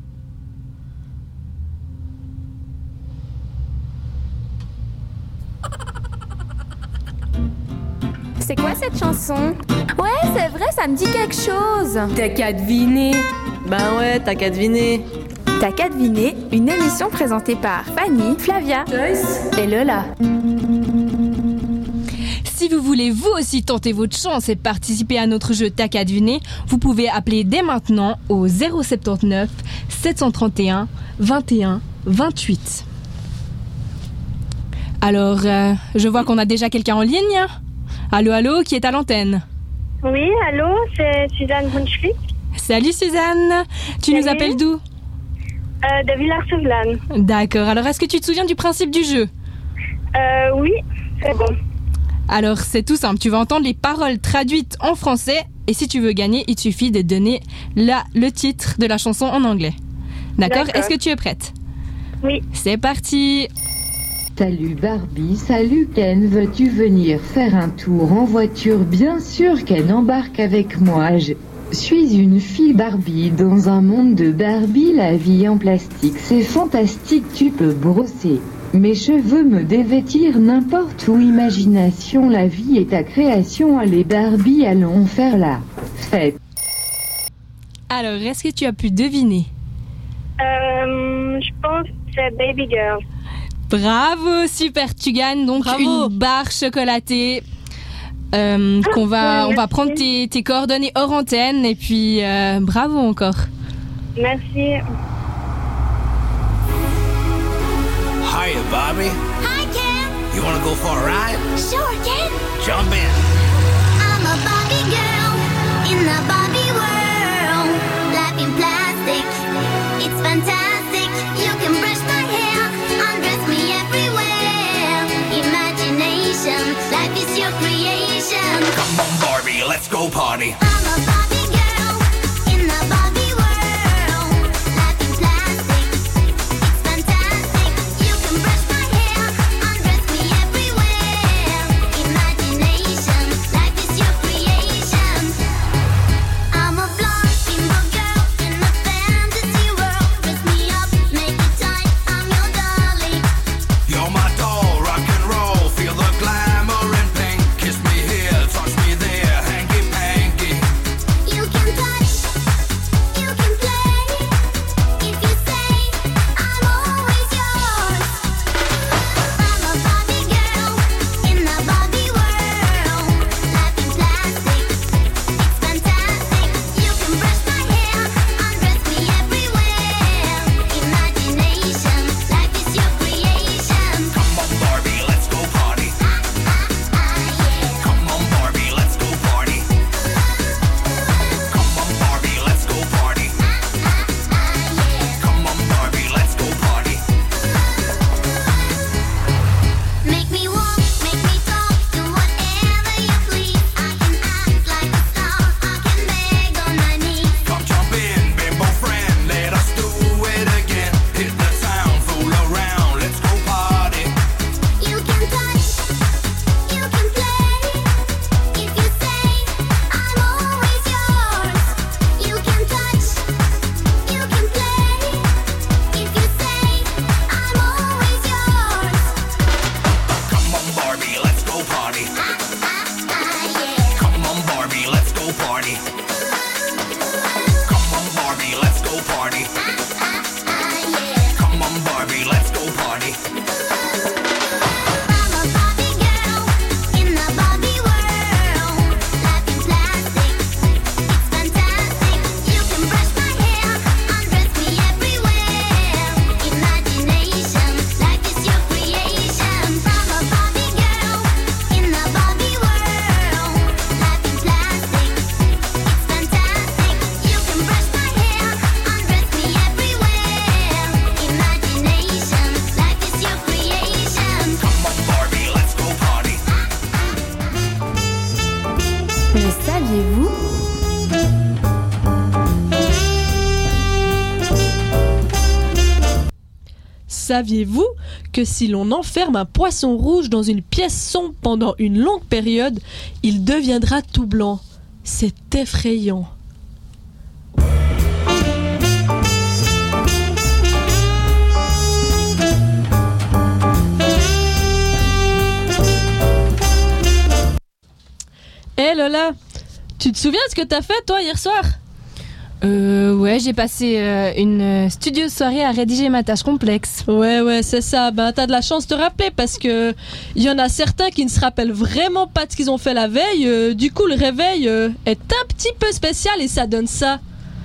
C'est quoi cette chanson? Ouais, c'est vrai, ça me dit quelque chose. T'as qu'à deviner. Ben ouais, t'as qu'à deviner. T'as qu'à deviner, une émission présentée par Fanny, Flavia, Joyce et Lola. Si vous voulez vous aussi tenter votre chance et participer à notre jeu T'as qu'à deviner, vous pouvez appeler dès maintenant au 079 731 21 28. Alors, je vois qu'on a déjà quelqu'un en ligne. Allô, allô, qui est à l'antenne? Oui, allô, c'est Suzanne Brunschlick. Salut Suzanne, tu nous appelles d'où? De Villars-sur-Glane. D'accord. Alors, est-ce que tu te souviens du principe du jeu? Oui, c'est bon. Alors, c'est tout simple. Tu vas entendre les paroles traduites en français. Et si tu veux gagner, il te suffit de donner le titre de la chanson en anglais. D'accord? Est-ce que tu es prête? Oui. C'est parti. Salut Barbie, salut Ken, veux-tu venir faire un tour en voiture? Bien sûr Ken, embarque avec moi. Je suis une fille Barbie dans un monde de Barbie, la vie en plastique, c'est fantastique, tu peux brosser mes cheveux, me dévêtir n'importe où, imagination, la vie est ta création, allez Barbie, allons faire la fête. Alors, est-ce que tu as pu deviner? Je pense que c'est Baby Girl. Bravo, super, tu gagnes donc une barre chocolatée. On va prendre tes coordonnées hors antenne et puis bravo encore. Merci. Hiya, Bobby. Hi, Ken. You wanna go for a ride? Sure, Ken. Jump in. I'm a Barbie girl in the Barbie world. Life in plastic, it's fantastic. You can brush my hair, undress me everywhere. Imagination, life is your creation. Come on, Barbie, let's go party. I'm a Barbie girl in the Barbie world. Life in plastic, it's fantastic. You can brush my hair, undress me everywhere. Imagination, life is your creation. I'm a blonde bimbo girl in a fantasy world. Dress me up, make it tight, I'm your darling. You're my doll, rock and roll. Feel the glamour and pink. Kiss me here, touch me there, hanky panky. You can touch, you can play. If you say I'm always yours. I'm a Barbie girl in the Barbie world. Life in plastic, it's fantastic. You can brush my hair, undress me everywhere. Imagination, life is your creation. Come on, Barbie, let's go party. Come on, Barbie, let's go party. Come on, Barbie, let's go party. Come on, Barbie, let's go party. Make me walk, make me talk, do whatever you please. I can act like a star, I can beg on my knees. Come jump in, bimbo friend, let us do it again. Hit the town, fool around, let's go party. You can touch, you can play. If you say I'm always yours. You can touch, you can play. If you say I'm always yours. Come on, Barbie, let's go party. Come on, Barbie, let's go party. Come on, Barbie, let's go party. Come on, Barbie, let's go party. I'm a Barbie girl in the Barbie world. Life in plastic, it's fantastic. You can brush my hair, undress me everywhere. Imagination, life is your creation. I'm a Barbie girl in the Barbie world. Life in plastic, it's fantastic. You can brush my hair, undress me everywhere. Imagination, life is your creation. Come on, Barbie, let's go party. Le saviez-vous? Saviez-vous que si l'on enferme un poisson rouge dans une pièce sombre pendant une longue période, il deviendra tout blanc? C'est effrayant. Hé Lola, tu te souviens de ce que t'as fait toi hier soir? Ouais, j'ai passé une studieuse soirée à rédiger ma tâche complexe. Ouais, c'est ça. Ben, t'as de la chance de te rappeler parce que il y en a certains qui ne se rappellent vraiment pas de ce qu'ils ont fait la veille. Du coup, le réveil est un petit peu spécial et ça donne ça.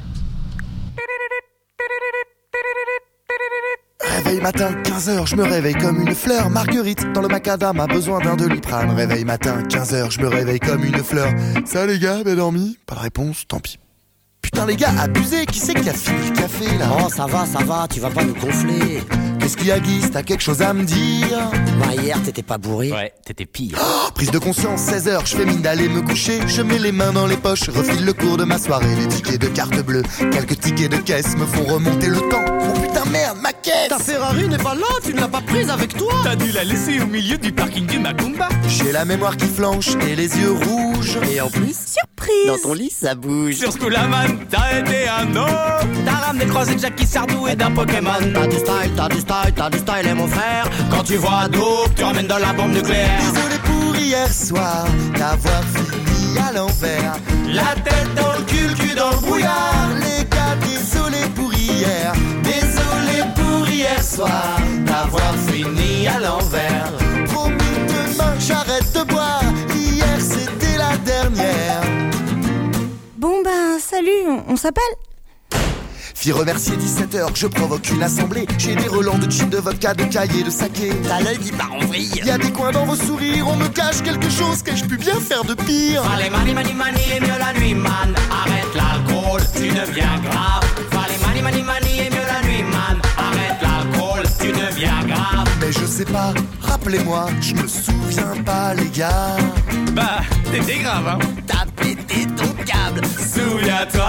Réveil matin, 15h, je me réveille comme une fleur. Marguerite, dans le macadam, a besoin d'un Doliprane. Réveil matin, 15h, je me réveille comme une fleur. Ça les gars, bien dormi? Pas de réponse, tant pis. Putain les gars, abusez, qui c'est qui a fini le café là? Oh ça va, tu vas pas nous gonfler. Qu'est-ce qu'il y a Guy, t'as quelque chose à me dire? Bah hier t'étais pas bourré. Ouais, t'étais pire. Prise de conscience, 16h, je fais mine d'aller me coucher. Je mets les mains dans les poches, refile le cours de ma soirée. Les tickets de carte bleue, quelques tickets de caisse me font remonter le temps. Oh putain merde, ma caisse! Ta Ferrari n'est pas là, tu ne l'as pas prise avec toi. T'as dû la laisser au milieu du parking du Macumba. J'ai la mémoire qui flanche et les yeux rouges. Et en plus, Surprise. dans ton lit ça bouge. Sur ce coup la man, t'as été un homme. T'as ramené croisé de Jackie Sardou et d'un Pokémon. T'as du style et mon frère. Quand tu vois Dope, tu ramènes de la bombe nucléaire. Désolé pour hier soir, d'avoir fini à l'envers. La tête dans le cul dans le brouillard. Les gars, désolé pour hier. Désolé pour hier soir, d'avoir fini à l'envers. Promis demain, j'arrête de boire. Hier c'était la dernière. Bon ben, salut, on s'appelle? Fille remercier 17h, je provoque une assemblée. J'ai des relents de gin, de vodka, de cahiers, de saké. T'as l'œil qui part en vrille. Y'a des coins dans vos sourires, on me cache quelque chose. Qu'ai-je pu bien faire de pire? Fallait mani et mieux la nuit man. Arrête l'alcool, tu deviens grave. Fallait mani et mieux la nuit man. Arrête l'alcool, tu deviens grave. Mais je sais pas, rappelez-moi, je me souviens pas les gars. Bah, t'étais grave hein. T'as pété ton câble. Souviens-toi.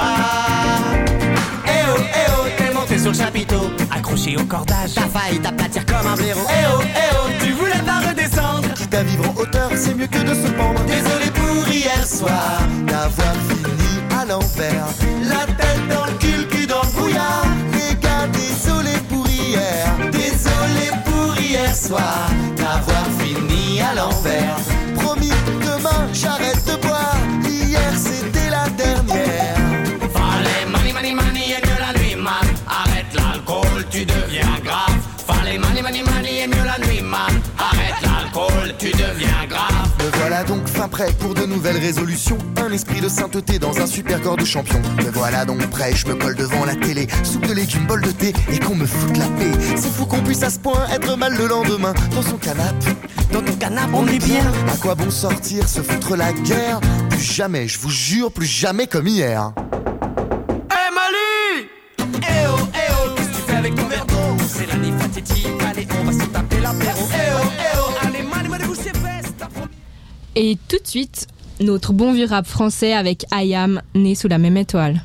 Eh oh, t'es monté sur le chapiteau, accroché au cordage. T'as failli t'aplatir comme un blaireau. Eh oh, tu voulais pas redescendre. Quitte à vivre en hauteur, c'est mieux que de se pendre. Désolé pour hier soir, d'avoir fini à l'envers. La tête dans le cul dans le brouillard. Les gars, désolé pour hier. Désolé pour hier soir, d'avoir fini à l'envers. Promis, demain, j'arrête de boire. Hier, c'était la dernière. Fallait mani et mieux la nuit man. Arrête l'alcool, tu deviens grave. Fallait mani et mieux la nuit man. Arrête l'alcool, tu deviens grave. Me voilà donc fin prêt pour de nouvelles résolutions. Un esprit de sainteté dans un super corps de champion. Me voilà donc prêt, je me colle devant la télé. Soupe de légumes, bol de thé et qu'on me foute la paix. C'est fou qu'on puisse à ce point être mal le lendemain. Dans son canapé, dans ton canapé, on est bien. À quoi bon sortir, se foutre la guerre? Plus jamais, je vous jure, plus jamais comme hier. Hey Mali! Eh oh, qu'est-ce que tu fais avec ton verre d'eau? C'est l'année fatidique, allez, on va se taper l'apéro. Eh oh, allez, Mali, bouge ses fesses. Et tout de suite, notre bon vieux rap français avec IAM, né sous la même étoile.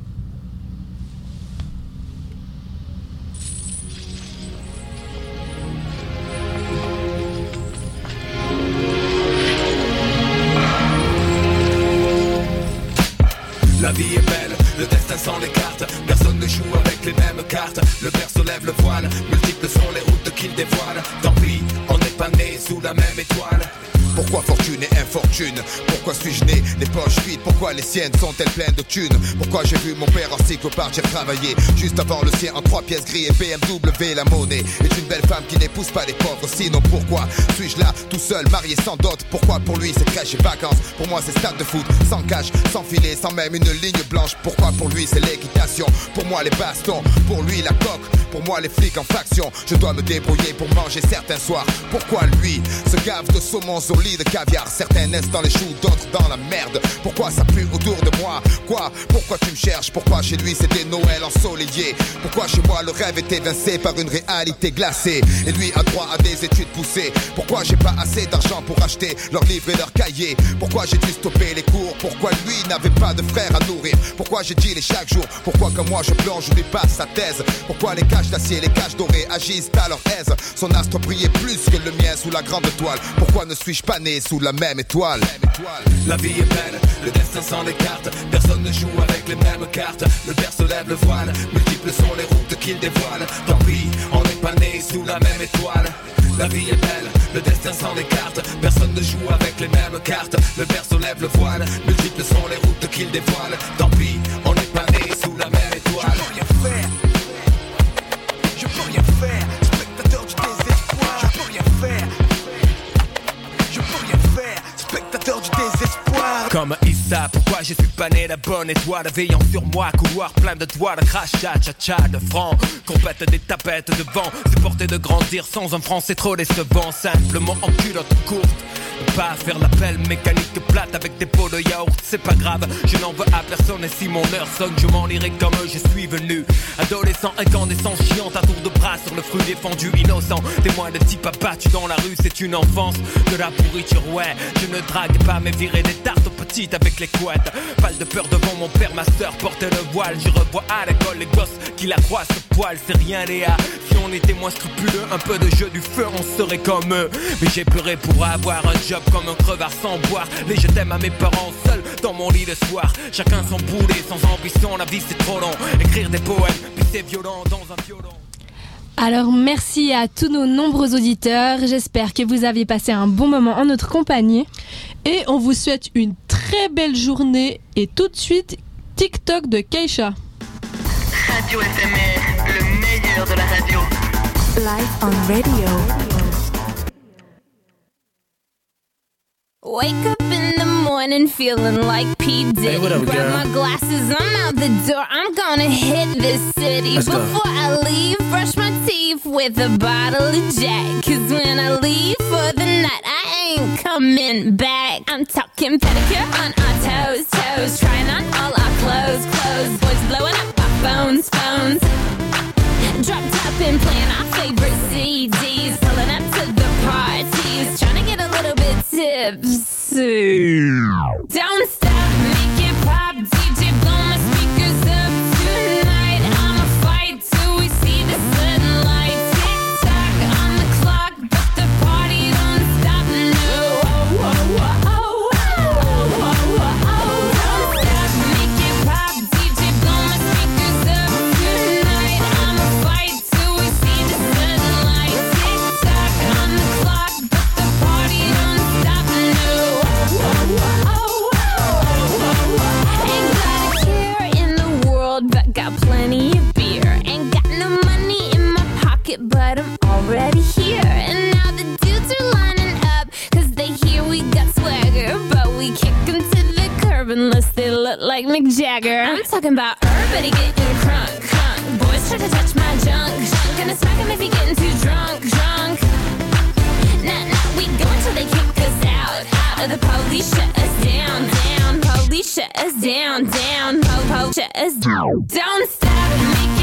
La vie est belle, le destin s'en écarte. Personne ne joue avec les mêmes cartes. Le berceau lève le voile, multiples sont les routes qu'il dévoile. Tant pis, on n'est pas né sous la même étoile. Pourquoi fortune et infortune? Pourquoi suis-je né les poches vides? Pourquoi les siennes sont-elles pleines de thunes? Pourquoi j'ai vu mon père en cyclopartir travailler juste avant le sien en 3 pièces gris et BMW? La monnaie est une belle femme qui n'épouse pas les pauvres. Sinon pourquoi suis-je là tout seul, marié sans dot? Pourquoi pour lui c'est crèche et vacances? Pour moi c'est stade de foot, sans cash, sans filet, sans même une ligne blanche. Pourquoi pour lui c'est l'équitation? Pour moi les bastons, pour lui la coque. Pour moi les flics en faction. Je dois me débrouiller pour manger certains soirs. Pourquoi lui se gave de saumon sur lit de caviar? Certains naissent dans les choux, d'autres dans la merde. Pourquoi ça pue autour de moi? Quoi? Pourquoi tu me cherches? Pourquoi chez lui c'était Noël ensoleillé? Pourquoi chez moi le rêve est évincé par une réalité glacée? Et lui a droit à des études poussées. Pourquoi j'ai pas assez d'argent pour acheter leurs livres et leurs cahiers? Pourquoi j'ai dû stopper les cours? Pourquoi lui n'avait pas de frère à nourrir? Pourquoi j'ai dit les chaque jour? Pourquoi comme moi je plonge, je lui passe sa thèse? Pourquoi les caches d'acier, les caches dorées agissent à leur aise? Son astre brillait plus que le mien sous la grande toile. Pourquoi ne suis-je pas né sous la même étoile? La vie est belle, le destin s'en écarte. Personne ne joue avec les mêmes cartes. Le berceau lève le voile, multiples sont les routes qu'il dévoile. Tant pis, on n'est pas né sous la même étoile. La vie est belle, le destin s'en écarte. Personne ne joue avec les mêmes cartes. Le berceau lève le voile, multiples sont les routes qu'il dévoile. Tant pis, on n'est pas né sous la même étoile. Je peux rien faire, je peux rien faire. Spectateur du désespoir, je peux rien faire. Je peux rien faire, spectateur du désespoir. Comme Issa, pourquoi je suis pas né la bonne étoile? Veillant sur moi, couloir plein de doigts, de crachat, cha-cha, de francs. Compète des tapettes de vent, supporter de grandir sans un franc, c'est trop décevant. Simplement en culotte courte, Pas faire l'appel mécanique plate avec des pots de yaourt, c'est pas grave, je n'en veux à personne et si mon heure sonne, je m'en irai comme je suis venu. Adolescent incandescent, chiant à tour de bras sur le fruit défendu, innocent. Témoin de type abattu dans la rue, c'est une enfance de la pourriture, ouais. Je ne drague pas mais virer des tartes aux petites avec les couettes. Pas de peur devant mon père, ma sœur portait le voile. Je revois à l'école les gosses qui la croient ce poil, c'est rien Léa. Si on était moins scrupuleux, un peu de jeu du feu, on serait comme eux. Mais j'ai pleuré pour avoir un job comme un crevard sans boire. Les je t'aime à mes parents seuls dans mon lit le soir. Chacun son boulet, sans ambition, la vie c'est trop long. Écrire des poèmes, puis c'est violent dans un violon. Alors merci à tous nos nombreux auditeurs, j'espère que vous avez passé un bon moment en notre compagnie. Et on vous souhaite une très belle journée et tout de suite TikTok de Keisha. Radio FMR, le meilleur de la radio. Live on radio. Wake up in the morning feeling like P. Diddy. Hey, what up, Grab girl? my glasses, I'm out the door. I'm gonna hit this city. Let's go. Before I leave, brush my teeth with a bottle of Jack. Cause when I leave for the night, I ain't coming back. I'm talking pedicure on our toes, toes. Trying on all our clothes, clothes. Boys blowing up our phones, phones. Drop top and playing our favorite CDs. Pulling up to the parties. Trying to get a little bit tipsy. Don't stop, make it pop. DJ, blow my speakers up tonight. I'ma fight till we see the sunlight. Tick tock on the clock, but the party don't stop. No. Oh, oh, oh, oh, oh, oh, oh, oh. Don't stop, make it pop. DJ, blow my speakers up tonight. I'ma fight till we see the sunlight. Tick tock on the clock, but the party don't stop. No. Oh, oh, oh, oh, oh, oh. Ain't got a care in the world, but got plenty of beer. Ain't got no money in my pocket, but I'm already here. And now the dudes are lining up, cause they hear we got swagger. But we kick them to the curb unless they look like Mick Jagger. I'm talking about everybody getting crunk, crunk. Boys try to touch my junk, junk. Gonna smack him if he getting too drunk, drunk. Nah, nah, we go until they kick us out, out. Or the police shut us down, down. Police shut us down, down. Po, shut us down. Don't stop, make